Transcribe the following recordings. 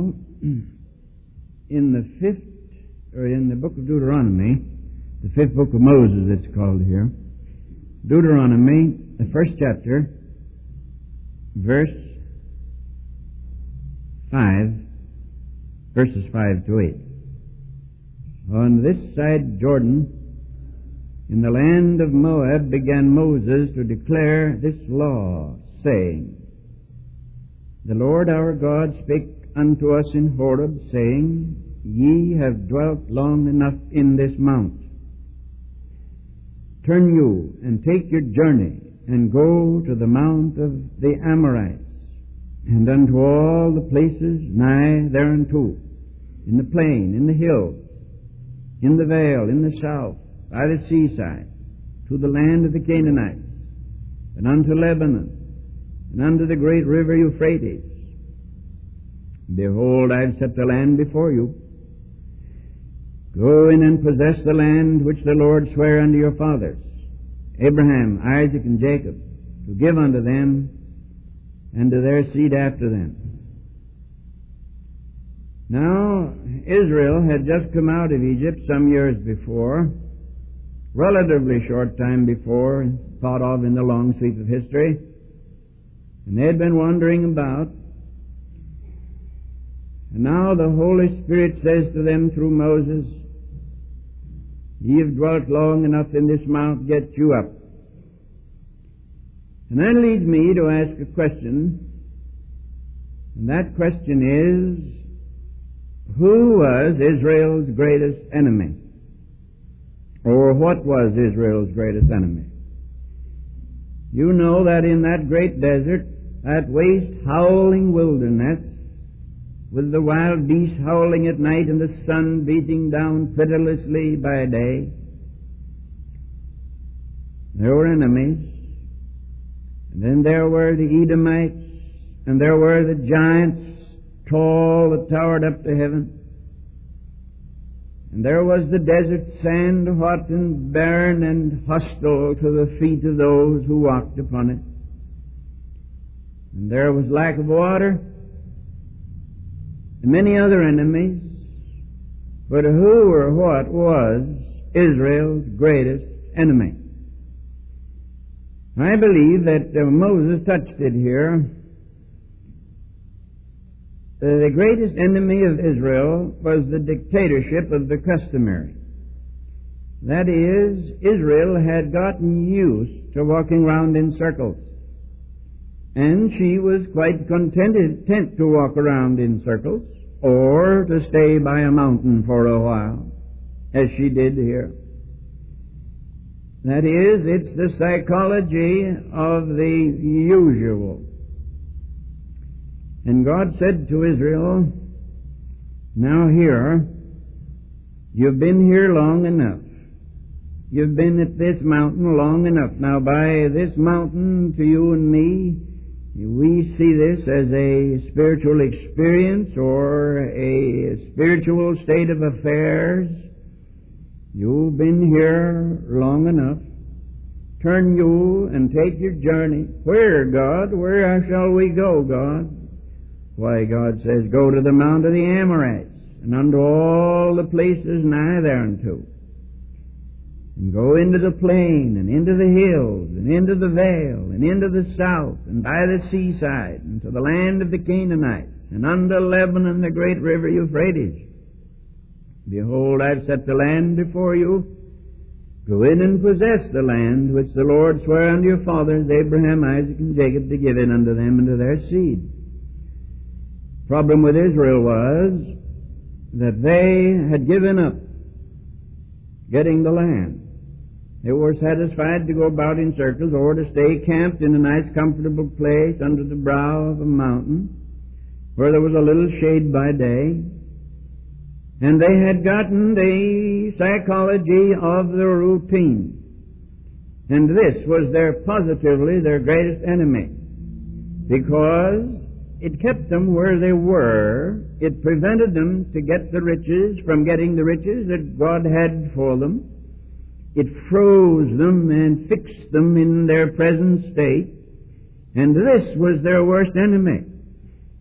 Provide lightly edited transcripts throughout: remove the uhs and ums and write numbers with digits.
now in the book of Deuteronomy, the fifth book of Moses it's called here. Deuteronomy, the first chapter, verses 5 to 8. On this side Jordan, in the land of Moab, began Moses to declare this law, saying, The Lord our God spake unto us in Horeb, saying, Ye have dwelt long enough in this mount. Turn you and take your journey, and go to the mount of the Amorites, and unto all the places nigh thereunto, in the plain, in the hills, in the vale, in the south, by the seaside, to the land of the Canaanites, and unto Lebanon, and unto the great river Euphrates. Behold, I have set the land before you. Go in and possess the land which the Lord sware unto your fathers, Abraham, Isaac, and Jacob, to give unto them and to their seed after them. Now, Israel had just come out of Egypt some years before, relatively short time before, thought of in the long sweep of history, and they had been wandering about. And now the Holy Spirit says to them through Moses, Ye have dwelt long enough in this mount, get you up. And that leads me to ask a question, and that question is, who was Israel's greatest enemy? Or what was Israel's greatest enemy? You know that in that great desert, that waste, howling wilderness, with the wild beasts howling at night and the sun beating down pitilessly by day, there were enemies. And then there were the Edomites, and there were the giants, tall, that towered up to heaven. And there was the desert sand, hot and barren and hostile to the feet of those who walked upon it. And there was lack of water, and many other enemies. But who or what was Israel's greatest enemy? I believe that Moses touched it here. The greatest enemy of Israel was the dictatorship of the customary. That is, Israel had gotten used to walking around in circles. And she was quite content to walk around in circles, or to stay by a mountain for a while, as she did here. That is, it's the psychology of the usual. And God said to Israel, Now here, you've been here long enough. You've been at this mountain long enough. Now by this mountain, to you and me, we see this as a spiritual experience or a spiritual state of affairs. You've been here long enough. Turn you and take your journey. Where, God? Where shall we go, God? Why, God says, Go to the mount of the Amorites, and unto all the places nigh thereunto. And go into the plain, and into the hills, and into the vale, and into the south, and by the seaside, and to the land of the Canaanites, and unto Lebanon, the great river Euphrates. Behold, I've set the land before you. Go in and possess the land which the Lord sware unto your fathers, Abraham, Isaac, and Jacob, to give it unto them and to their seed. The problem with Israel was that they had given up getting the land. They were satisfied to go about in circles or to stay camped in a nice comfortable place under the brow of a mountain where there was a little shade by day. And they had gotten the psychology of the routine. And this was positively their greatest enemy, because it kept them where they were. It prevented them to get the riches from getting the riches that God had for them. It froze them and fixed them in their present state. And this was their worst enemy.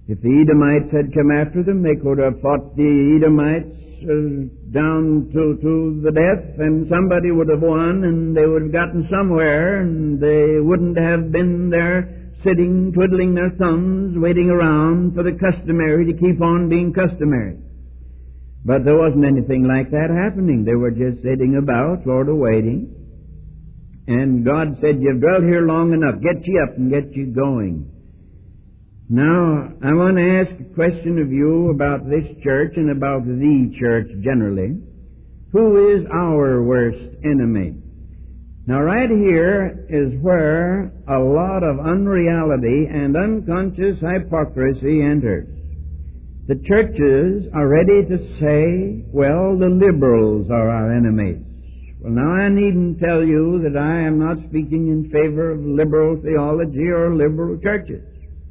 If the Edomites had come after them, they could have fought the Edomites down to the death, and somebody would have won, and they would have gotten somewhere, and they wouldn't have been there sitting, twiddling their thumbs, waiting around for the customary to keep on being customary. But there wasn't anything like that happening. They were just sitting about, sort of waiting. And God said, "You've dwelt here long enough. Get you up and get you going." Now, I want to ask a question of you about this church and about the church generally. Who is our worst enemy? Now, right here is where a lot of unreality and unconscious hypocrisy enters. The churches are ready to say, well, the liberals are our enemies. Well, now I needn't tell you that I am not speaking in favor of liberal theology or liberal churches.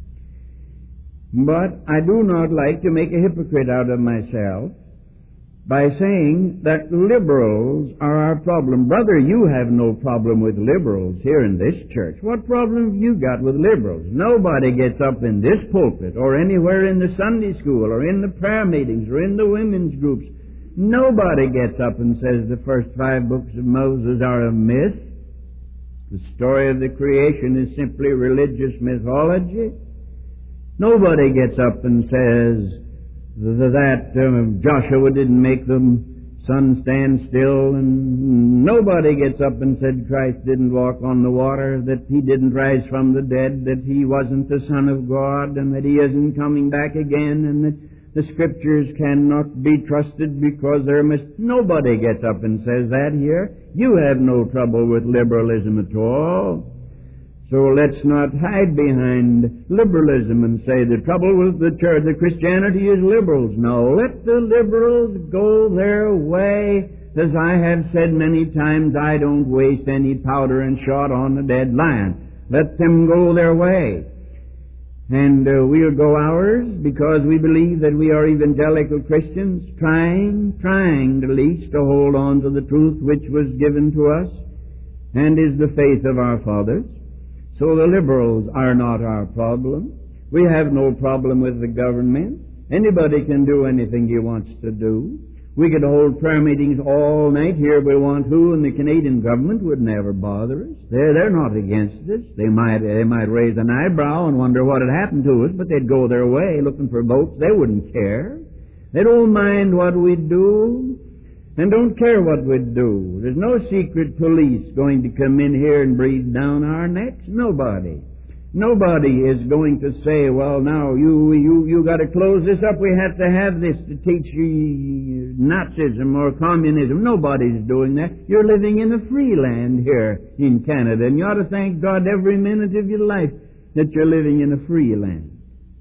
But I do not like to make a hypocrite out of myself by saying that liberals are our problem. Brother, you have no problem with liberals here in this church. What problem have you got with liberals? Nobody gets up in this pulpit or anywhere in the Sunday school or in the prayer meetings or in the women's groups. Nobody gets up and says the first 5 books of Moses are a myth. The story of the creation is simply religious mythology. Nobody gets up and says that Joshua didn't make the sun stand still, and nobody gets up and said Christ didn't walk on the water, that He didn't rise from the dead, that He wasn't the Son of God, and that He isn't coming back again, and that the Scriptures cannot be trusted because nobody gets up and says that here. You have no trouble with liberalism at all. So let's not hide behind liberalism and say the trouble with the church, the Christianity is liberals. No, let the liberals go their way. As I have said many times, I don't waste any powder and shot on a dead lion. Let them go their way. And we'll go ours because we believe that we are evangelical Christians trying at least to hold on to the truth which was given to us and is the faith of our fathers. So the liberals are not our problem. We have no problem with the government. Anybody can do anything he wants to do. We could hold prayer meetings all night here if we want to, and the Canadian government would never bother us. They're not against us. They might raise an eyebrow and wonder what had happened to us, but they'd go their way looking for votes. They wouldn't care. They don't mind what we do and don't care what we do. There's no secret police going to come in here and breathe down our necks. Nobody. Nobody is going to say, well, now, you got to close this up. We have to have this to teach you Nazism or communism. Nobody's doing that. You're living in a free land here in Canada, and you ought to thank God every minute of your life that you're living in a free land.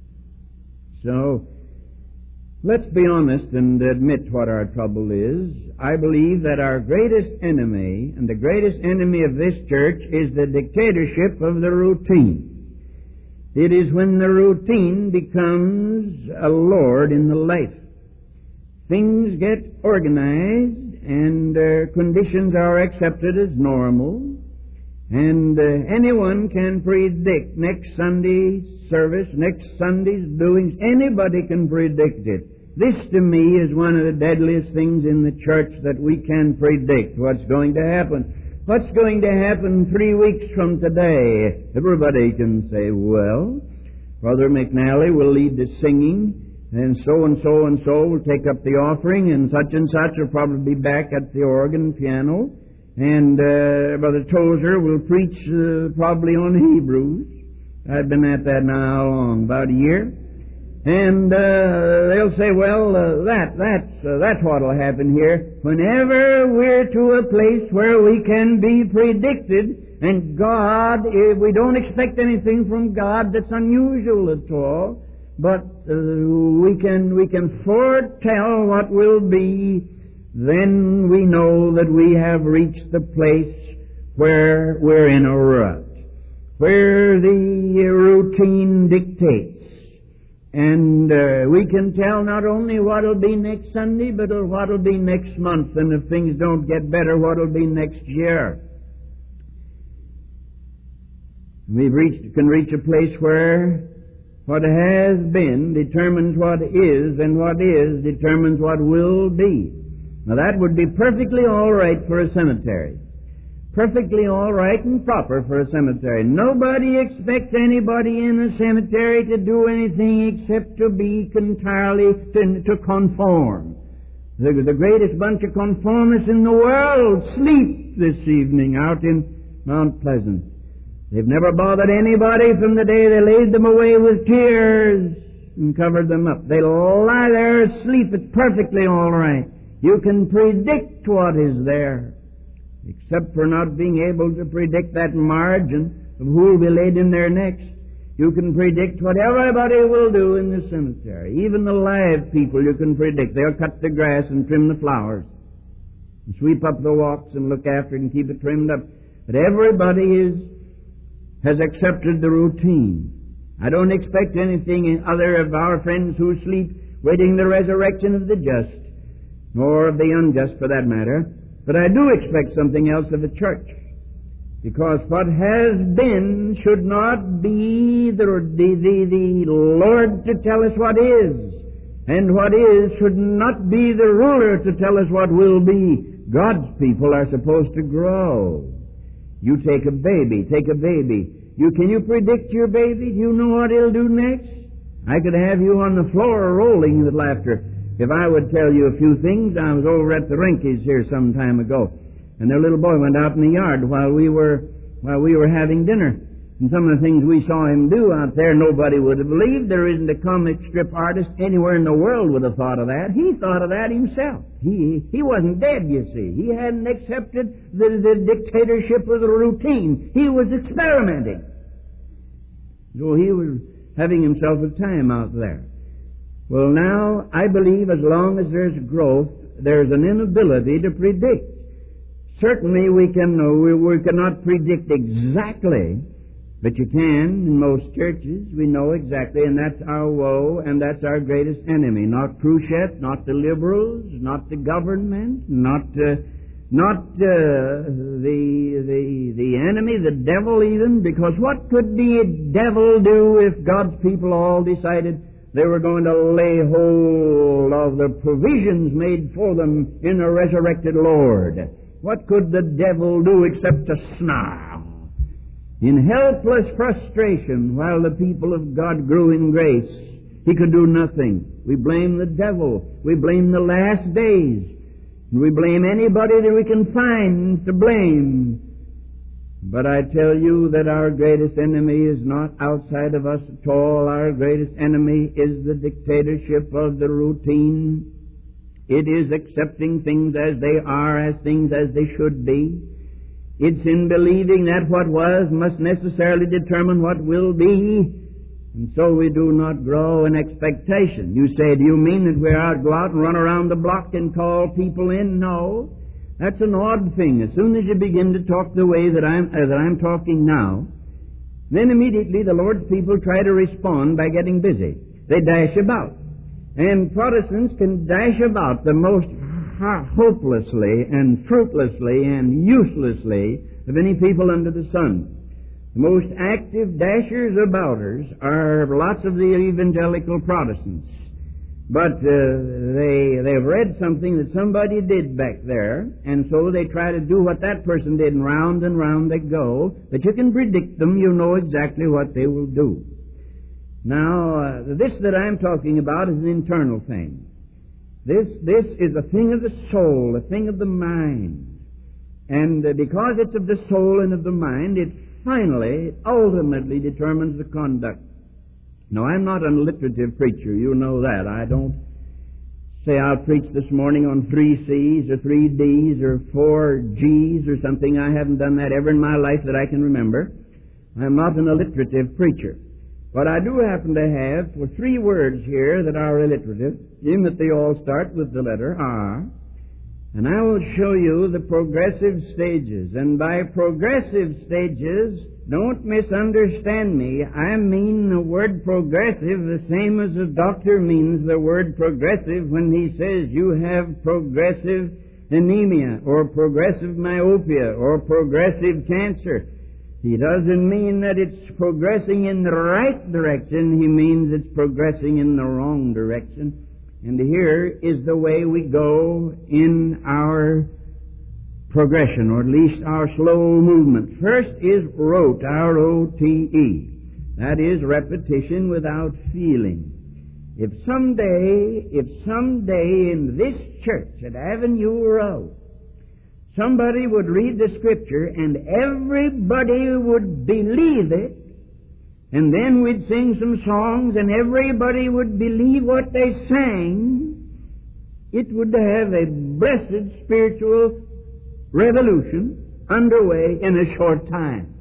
So, let's be honest and admit what our trouble is. I believe that our greatest enemy, and the greatest enemy of this church, is the dictatorship of the routine. It is when the routine becomes a lord in the life. Things get organized and conditions are accepted as normal, and anyone can predict next Sunday's service, next Sunday's doings. Anybody can predict it. This, to me, is one of the deadliest things in the church, that we can predict what's going to happen. What's going to happen 3 weeks from today? Everybody can say, well, Brother McNally will lead the singing, and so and so and so will take up the offering, and such will probably be back at the organ piano, and Brother Tozer will preach probably on Hebrews. I've been at that now how long? About a year. And they'll say, well, that's what'll happen here. Whenever we're to a place where we can be predicted, and God, we don't expect anything from God that's unusual at all, but we can foretell what will be, then we know that we have reached the place where we're in a rut, where the routine dictates. And we can tell not only what'll be next Sunday, but what'll be next month, and if things don't get better, what'll be next year. We can reach a place where What has been determines what is, and what is determines what will be. Now that would be perfectly all right for a cemetery. Perfectly all right and proper for a cemetery. Nobody expects anybody in a cemetery to do anything except to be entirely to conform. The greatest bunch of conformists in the world sleep this evening out in Mount Pleasant. They've never bothered anybody from the day they laid them away with tears and covered them up. They lie there asleep. It's perfectly all right. You can predict what is there, except for not being able to predict that margin of who will be laid in there next. You can predict what everybody will do in the cemetery. Even the live people you can predict. They'll cut the grass and trim the flowers, and sweep up the walks and look after it and keep it trimmed up. But everybody has accepted the routine. I don't expect anything other of our friends who sleep waiting the resurrection of the just, nor of the unjust for that matter. But I do expect something else of the church. Because what has been should not be the Lord to tell us what is. And what is should not be the ruler to tell us what will be. God's people are supposed to grow. You take a baby. Can you predict your baby? Do you know what he'll do next? I could have you on the floor rolling with laughter if I would tell you a few things. I was over at the Rinkies here some time ago, and their little boy went out in the yard while we were having dinner. And some of the things we saw him do out there, nobody would have believed. There isn't a comic strip artist anywhere in the world would have thought of that. He thought of that himself. He wasn't dead, you see. He hadn't accepted the dictatorship of the routine. He was experimenting. So he was having himself a time out there. Well, now, I believe as long as there's growth, there's an inability to predict. Certainly we cannot predict exactly, but you can in most churches. We know exactly, and that's our woe, and that's our greatest enemy. Not Khrushchev, not the liberals, not the government, not the enemy, the devil even, because what could the devil do if God's people all decided they were going to lay hold of the provisions made for them in a resurrected Lord? What could the devil do except to snarl in helpless frustration while the people of God grew in grace? He could do nothing. We blame the devil. We blame the last days. We blame anybody that we can find to blame. But I tell you that our greatest enemy is not outside of us at all. Our greatest enemy is the dictatorship of the routine. It is accepting things as they are, as things as they should be. It's in believing that what was must necessarily determine what will be. And so we do not grow in expectation. You say, do you mean that we ought to go out and run around the block and call people in? No. That's an odd thing. As soon as you begin to talk the way that I'm talking now, then immediately the Lord's people try to respond by getting busy. They dash about. And Protestants can dash about the most hopelessly and fruitlessly and uselessly of any people under the sun. The most active dashers abouters are lots of the evangelical Protestants. But they've read something that somebody did back there, and so they try to do what that person did, and round they go. But you can predict them. You know exactly what they will do. Now, this that I'm talking about is an internal thing. This is a thing of the soul, a thing of the mind. And because it's of the soul and of the mind, it ultimately determines the conduct. Now, I'm not an alliterative preacher. You know that. I don't say I'll preach this morning on 3 C's or 3 D's or 4 G's or something. I haven't done that ever in my life that I can remember. I'm not an alliterative preacher. But I do happen to have 3 words here that are alliterative, in that they all start with the letter R. And I will show you the progressive stages. And by progressive stages, don't misunderstand me. I mean the word progressive the same as a doctor means the word progressive when he says you have progressive anemia or progressive myopia or progressive cancer. He doesn't mean that it's progressing in the right direction. He means it's progressing in the wrong direction. And here is the way we go in our progression, or at least our slow movement. First is rote, R-O-T-E. That is repetition without feeling. If someday in this church at Avenue Road, somebody would read the Scripture and everybody would believe it, and then we'd sing some songs and everybody would believe what they sang, it would have a blessed spiritual revolution underway in a short time.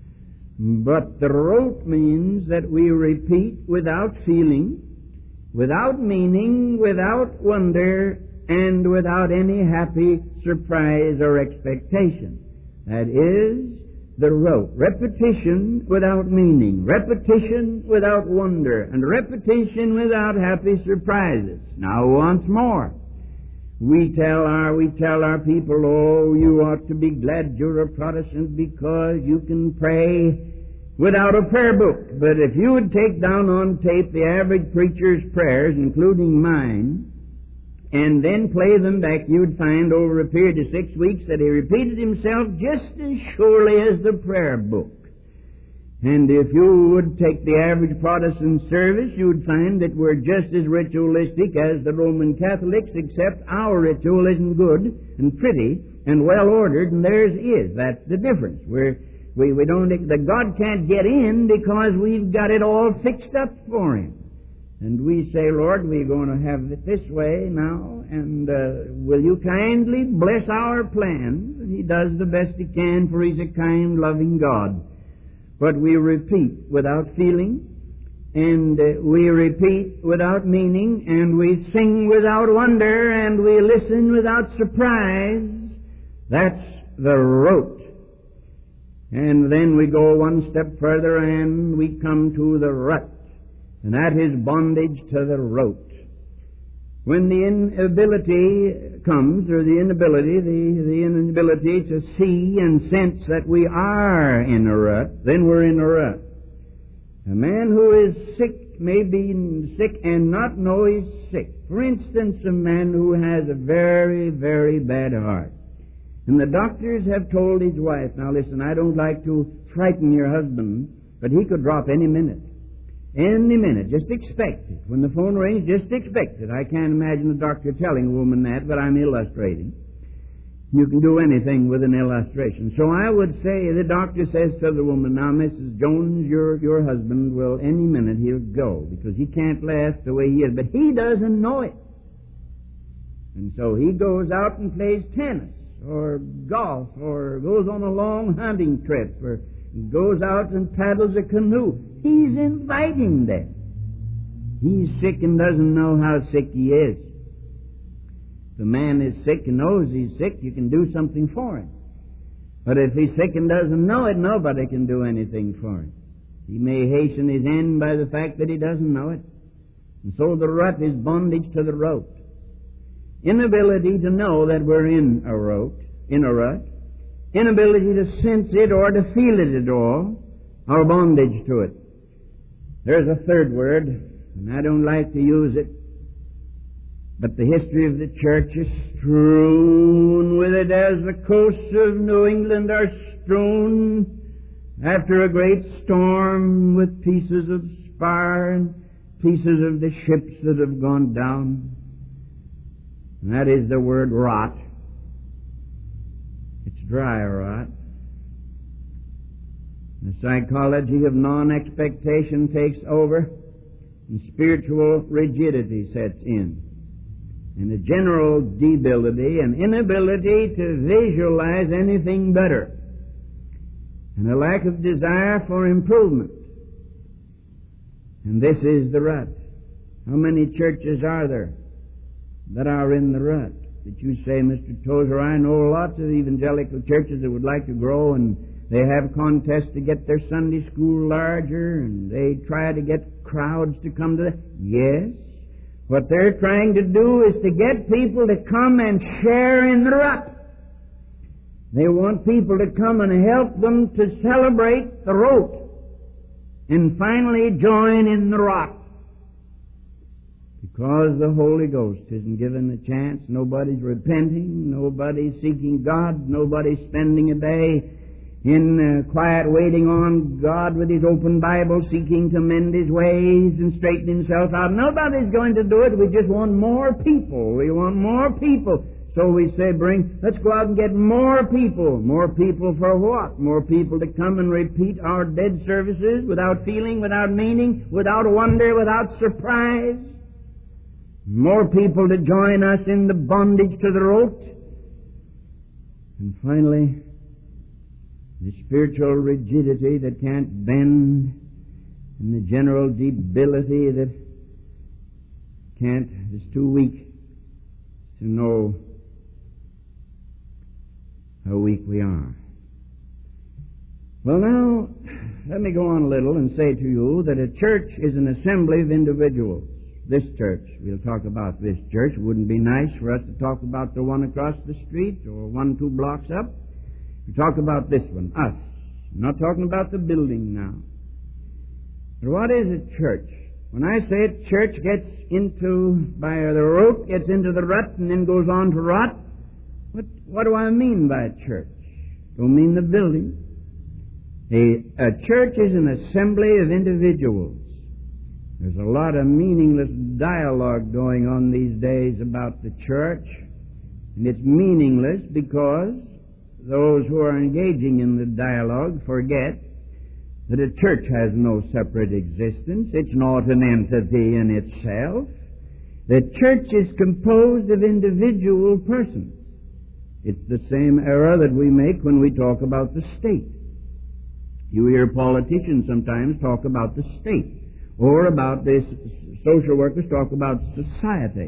But the rote means that we repeat without feeling, without meaning, without wonder, and without any happy surprise or expectation. That is the rote. Repetition without meaning, repetition without wonder, and repetition without happy surprises. Now once more, we tell our people, oh, you ought to be glad you're a Protestant because you can pray without a prayer book. But if you would take down on tape the average preacher's prayers, including mine, and then play them back, you'd find over a period of 6 weeks that he repeated himself just as surely as the prayer book. And if you would take the average Protestant service, you would find that we're just as ritualistic as the Roman Catholics, except our ritual isn't good and pretty and well ordered, and theirs is. That's the difference. We don't, that God can't get in because we've got it all fixed up for Him. And we say, Lord, we're going to have it this way now, and will you kindly bless our plans? And He does the best He can, for He's a kind, loving God. But we repeat without feeling, and we repeat without meaning, and we sing without wonder, and we listen without surprise. That's the rote. And then we go one step further, and we come to the rut. And that is bondage to the rote. When the inability comes, or the inability to see and sense that we are in a rut, then we're in a rut. A man who is sick may be sick and not know he's sick. For instance, a man who has a very, very bad heart. And the doctors have told his wife, now listen, I don't like to frighten your husband, but he could drop any minute. Any minute. Just expect it. When the phone rings, just expect it. I can't imagine the doctor telling a woman that, but I'm illustrating. You can do anything with an illustration. So I would say, the doctor says to the woman, now, Mrs. Jones, your husband will, any minute, he'll go, because he can't last the way he is. But he doesn't know it. And so he goes out and plays tennis, or golf, or goes on a long hunting trip, or goes out and paddles a canoe. He's inviting them. He's sick and doesn't know how sick he is. If the man is sick and knows he's sick, you can do something for him. But if he's sick and doesn't know it, nobody can do anything for him. He may hasten his end by the fact that he doesn't know it. And so the rut is bondage to the rote. Inability to know that we're in a rut. Inability to sense it or to feel it at all, or bondage to it. There's a third word, and I don't like to use it, but the history of the church is strewn with it as the coasts of New England are strewn after a great storm with pieces of spar and pieces of the ships that have gone down. And that is the word rot. It's dry rot. The psychology of non-expectation takes over, and spiritual rigidity sets in, and a general debility and inability to visualize anything better, and a lack of desire for improvement. And this is the rut. How many churches are there that are in the rut? That you say, Mr. Tozer, I know lots of evangelical churches that would like to grow, and they have contests to get their Sunday school larger, and they try to get crowds to come to them. Yes. What they're trying to do is to get people to come and share in the rut. They want people to come and help them to celebrate the rote and finally join in the rot. Because the Holy Ghost isn't given a chance, nobody's repenting, nobody's seeking God, nobody's spending a day in quiet waiting on God with his open Bible, seeking to mend his ways and straighten himself out. Nobody's going to do it. We just want more people. We want more people. So we say, let's go out and get more people. More people for what? More people to come and repeat our dead services without feeling, without meaning, without wonder, without surprise. More people to join us in the bondage to the rote. And finally, the spiritual rigidity that can't bend, and the general debility that is too weak to know how weak we are. Well, now, let me go on a little and say to you that a church is an assembly of individuals. This church, we'll talk about this church. It wouldn't be nice for us to talk about the one across the street or 1-2 blocks up. We talk about this one, us. I'm not talking about the building now. But what is a church? When I say it, church gets into, by the rope, gets into the rut and then goes on to rot. What do I mean by church? Don't mean the building. A church is an assembly of individuals. There's a lot of meaningless dialogue going on these days about the church. And it's meaningless because those who are engaging in the dialogue forget that a church has no separate existence. It's not an entity in itself. The church is composed of individual persons. It's the same error that we make when we talk about the state. You hear politicians sometimes talk about the state, or about this, social workers talk about society.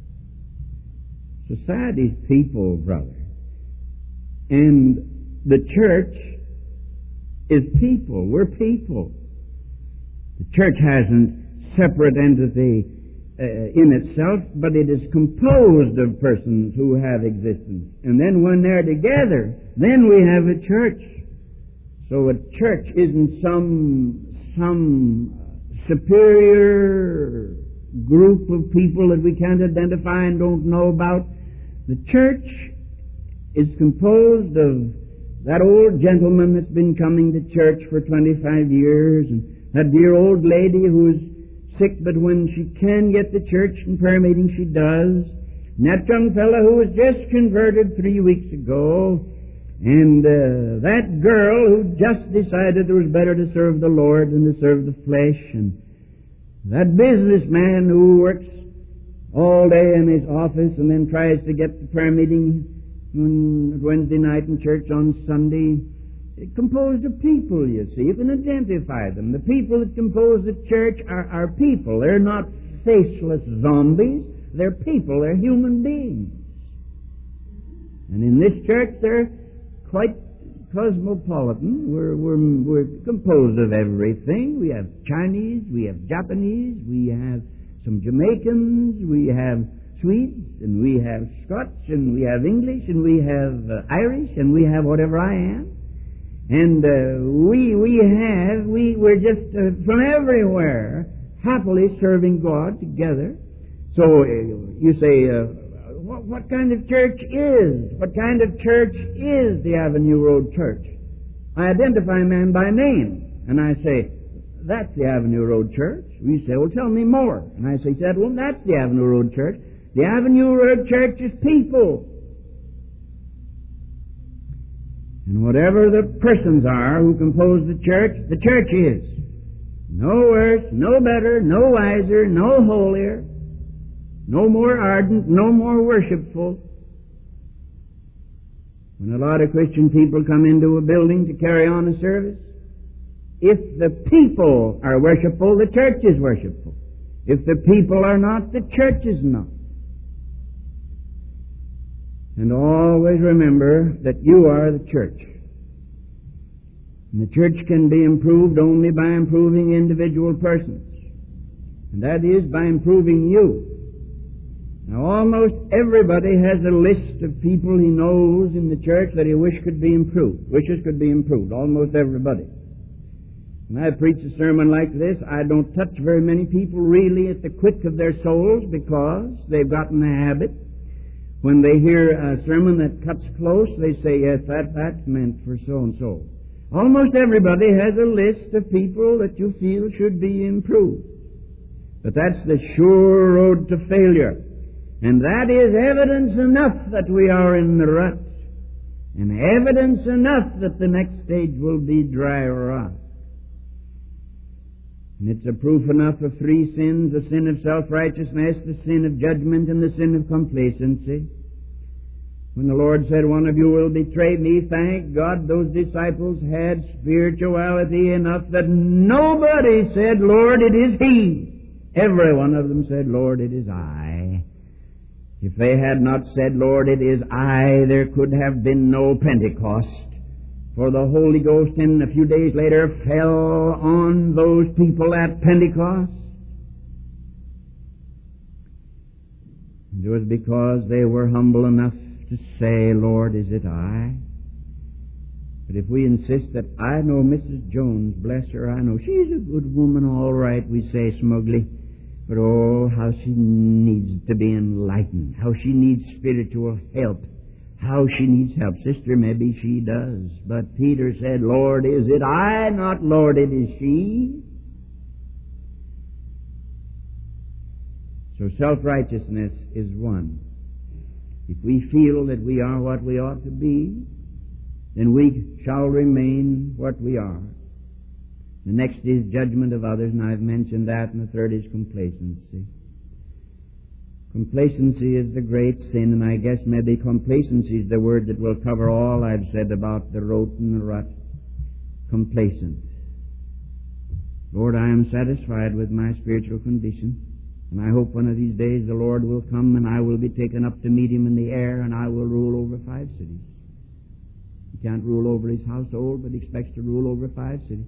Society's people, brother. And the church is people. We're people. The church hasn't separate entity in itself, but it is composed of persons who have existence. And then when they're together, then we have a church. So a church isn't some superior group of people that we can't identify and don't know about. The church is composed of that old gentleman that's been coming to church for 25 years, and that dear old lady who's sick, but when she can get to church and prayer meeting, she does. And that young fellow who was just converted 3 weeks ago, and that girl who just decided it was better to serve the Lord than to serve the flesh, and that businessman who works all day in his office and then tries to get to prayer meeting on Wednesday night and church on Sunday. It's composed of people, you see. You can identify them. The people that compose the church are people. They're not faceless zombies. They're people. They're human beings. And in this church, they're quite cosmopolitan. We're composed of everything. We have Chinese, we have Japanese, we have some Jamaicans, we have Swedes, and we have Scots, and we have English, and we have Irish, and we have whatever I am. And we're just from everywhere happily serving God together. So you say, what kind of church is? What kind of church is the Avenue Road Church? I identify a man by name, and I say, that's the Avenue Road Church. You say, well, tell me more. And I say, well, that's the Avenue Road Church. The Avenue Road Church is people. And whatever the persons are who compose the church is. No worse, no better, no wiser, no holier, no more ardent, no more worshipful. When a lot of Christian people come into a building to carry on a service, if the people are worshipful, the church is worshipful. If the people are not, the church is not. And always remember that you are the church. And the church can be improved only by improving individual persons. And that is by improving you. Now, almost everybody has a list of people he knows in the church that he wishes could be improved. Almost everybody. When I preach a sermon like this, I don't touch very many people really at the quick of their souls, because they've gotten the habit. When they hear a sermon that cuts close, they say, yes, that's meant for so-and-so. Almost everybody has a list of people that you feel should be improved. But that's the sure road to failure. And that is evidence enough that we are in the rut. And evidence enough that the next stage will be dry rock. And it's a proof enough of three sins: the sin of self-righteousness, the sin of judgment, and the sin of complacency. When the Lord said, one of you will betray me, thank God those disciples had spirituality enough that nobody said, Lord, it is He. Every one of them said, Lord, it is I. If they had not said, Lord, it is I, there could have been no Pentecost. For the Holy Ghost, in a few days later, fell on those people at Pentecost. It was because they were humble enough to say, Lord, is it I? But if we insist that I know Mrs. Jones, bless her, I know she's a good woman, all right, we say smugly, but oh, how she needs to be enlightened, how she needs spiritual help, how she needs help. Sister, maybe she does, but Peter said, Lord, is it I? Not, Lord, it is she. So self-righteousness is one. If we feel that we are what we ought to be, then we shall remain what we are. The next is judgment of others, and I've mentioned that, and the third is complacency. Complacency is the great sin, and I guess maybe complacency is the word that will cover all I've said about the rote and the rut. Complacent. Lord, I am satisfied with my spiritual condition. And I hope one of these days the Lord will come and I will be taken up to meet Him in the air, and I will rule over 5 cities. He can't rule over His household, but He expects to rule over 5 cities.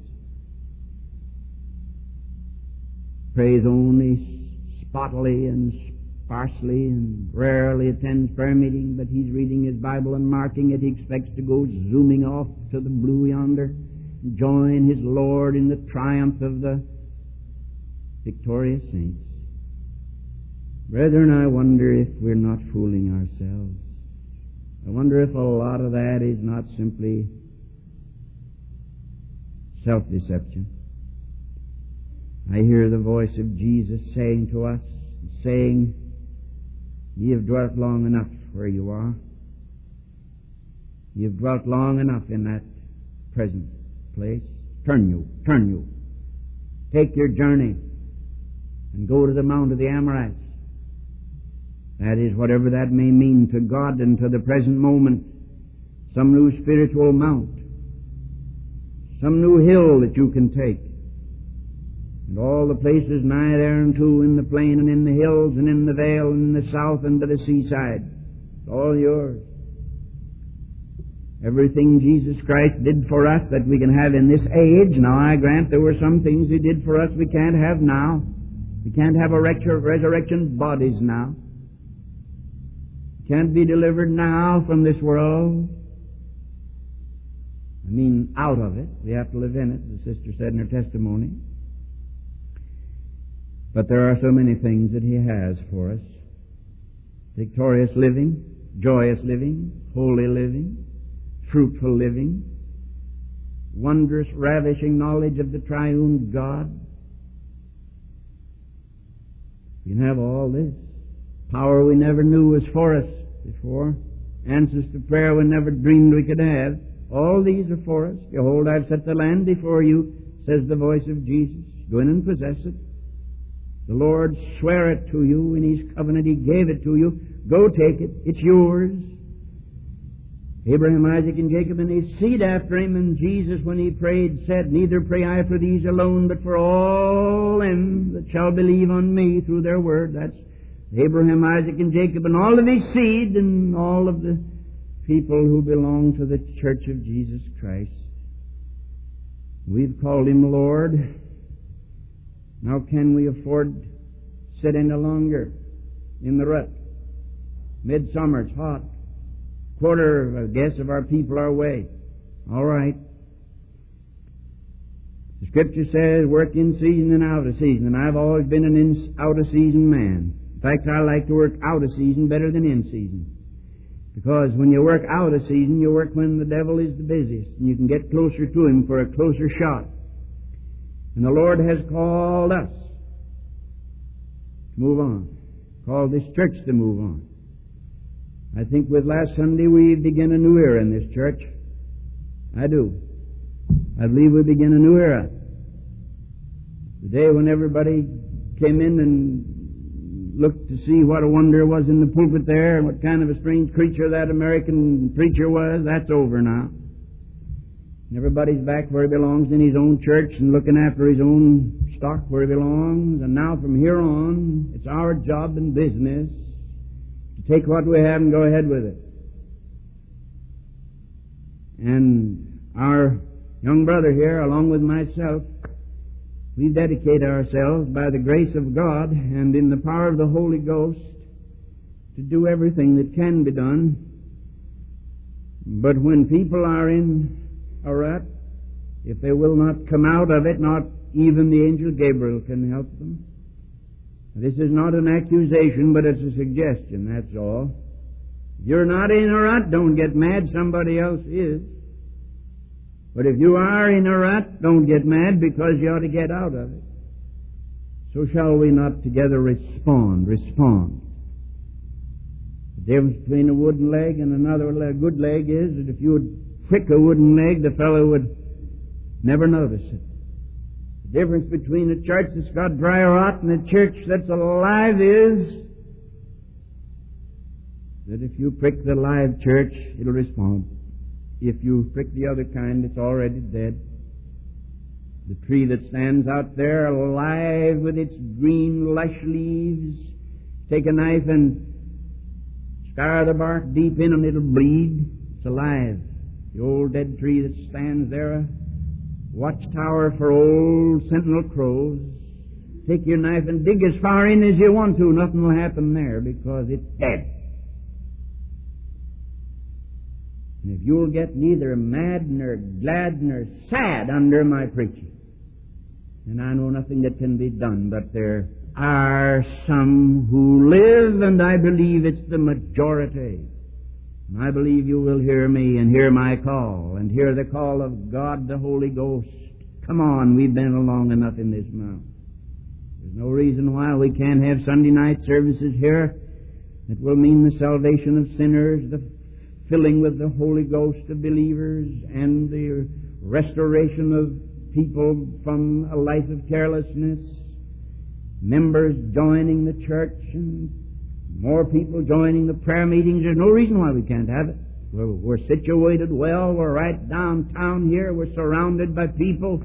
Prays only spottily and sparsely and rarely attends prayer meeting, but he's reading his Bible and marking it. He expects to go zooming off to the blue yonder and join his Lord in the triumph of the victorious saints. Brethren, I wonder if we're not fooling ourselves. I wonder if a lot of that is not simply self-deception. I hear the voice of Jesus saying to us, saying, "Ye have dwelt long enough where you are. Ye have dwelt long enough in that present place. Turn you. Take your journey and go to the Mount of the Amorites." That is, whatever that may mean to God and to the present moment, some new spiritual mount, some new hill that you can take. And all the places nigh thereunto, in the plain and in the hills and in the vale and in the south and to the seaside. It's all yours. Everything Jesus Christ did for us that we can have in this age. Now, I grant there were some things He did for us we can't have now. We can't have resurrection bodies now. Can't be delivered now from this world. I mean, out of it. We have to live in it, as the sister said in her testimony. But there are so many things that He has for us. Victorious living, joyous living, holy living, fruitful living, wondrous, ravishing knowledge of the triune God. We can have all this. Power we never knew was for us before. Answers to prayer we never dreamed we could have. All these are for us. Behold, I've set the land before you, says the voice of Jesus. Go in and possess it. The Lord sware it to you in His covenant. He gave it to you. Go take it. It's yours. Abraham, Isaac, and Jacob, and his seed after him, and Jesus, when He prayed, said, "Neither pray I for these alone, but for all them that shall believe on me through their word." That's Abraham, Isaac, and Jacob, and all of his seed, and all of the people who belong to the Church of Jesus Christ. We've called Him Lord. Now can we afford to sit any longer in the rut? Midsummer, it's hot. Quarter, I guess, of our people are away. All right. The Scripture says, work in season and out of season, and I've always been an out of season man. In fact, I like to work out of season better than in season. Because when you work out of season, you work when the devil is the busiest, and you can get closer to him for a closer shot. And the Lord has called us to move on, called this church to move on. I think with last Sunday we begin a new era in this church. I do. I believe we begin a new era. The day when everybody came in and looked to see what a wonder was in the pulpit there and what kind of a strange creature that American preacher was, that's over now. And everybody's back where he belongs in his own church and looking after his own stock where he belongs. And now from here on, it's our job and business to take what we have and go ahead with it. And our young brother here, along with myself, we dedicate ourselves by the grace of God and in the power of the Holy Ghost to do everything that can be done. But when people are in a rut, if they will not come out of it, not even the angel Gabriel can help them. This is not an accusation, but it's a suggestion, that's all. If you're not in a rut, don't get mad, somebody else is. But if you are in a rut, don't get mad because you ought to get out of it. So shall we not together respond. The difference between a wooden leg and another good leg is that if you would prick a wooden leg, the fellow would never notice it. The difference between a church that's got dry rot and a church that's alive is that if you prick the live church, it'll respond. If you prick the other kind, it's already dead. The tree that stands out there alive with its green lush leaves, take a knife and scar the bark deep in and it'll bleed. It's alive. The old dead tree that stands there, a watchtower for old sentinel crows. Take your knife and dig as far in as you want to. Nothing will happen there because it's dead. And if you'll get neither mad nor glad nor sad under my preaching, then I know nothing that can be done. But there are some who live, and I believe it's the majority. And I believe you will hear me and hear my call and hear the call of God the Holy Ghost. Come on, we've been long enough in this mountain. There's no reason why we can't have Sunday night services here that will mean the salvation of sinners, the filling with the Holy Ghost of believers, and the restoration of people from a life of carelessness, members joining the church, and more people joining the prayer meetings. There's no reason why we can't have it. We're situated well. We're right downtown here. We're surrounded by people.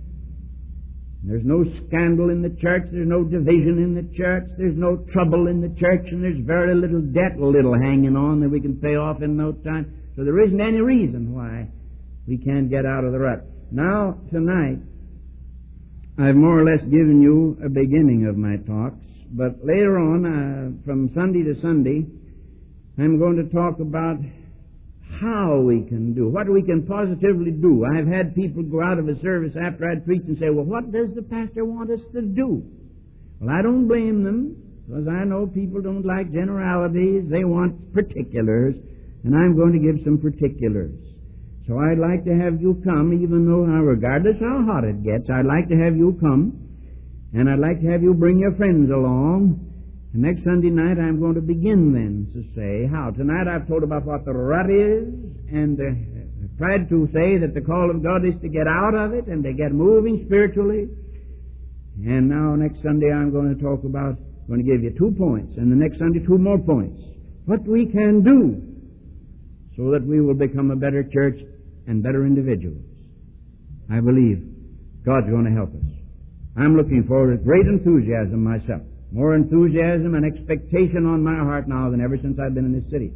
There's no scandal in the church. There's no division in the church. There's no trouble in the church. And there's very little debt, a little hanging on that we can pay off in no time. So there isn't any reason why we can't get out of the rut. Now, tonight, I've more or less given you a beginning of my talks. But later on, from Sunday to Sunday, I'm going to talk about how we can do, what we can positively do. I've had people go out of a service after I'd preached and say, well, what does the pastor want us to do? Well, I don't blame them, because I know people don't like generalities. They want particulars, and I'm going to give some particulars. So I'd like to have you come, even though, regardless how hot it gets, I'd like to have you come, and I'd like to have you bring your friends along. And next Sunday night I'm going to begin then to say how. Tonight I've told about what the rut is, and tried to say that the call of God is to get out of it and to get moving spiritually. And now next Sunday I'm going to talk about, I'm going to give you 2 points, and the next Sunday 2 more points. What we can do so that we will become a better church and better individuals. I believe God's going to help us. I'm looking forward with great enthusiasm myself. More enthusiasm and expectation on my heart now than ever since I've been in this city.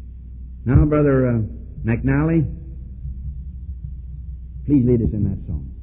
Now, Brother McNally, please lead us in that song.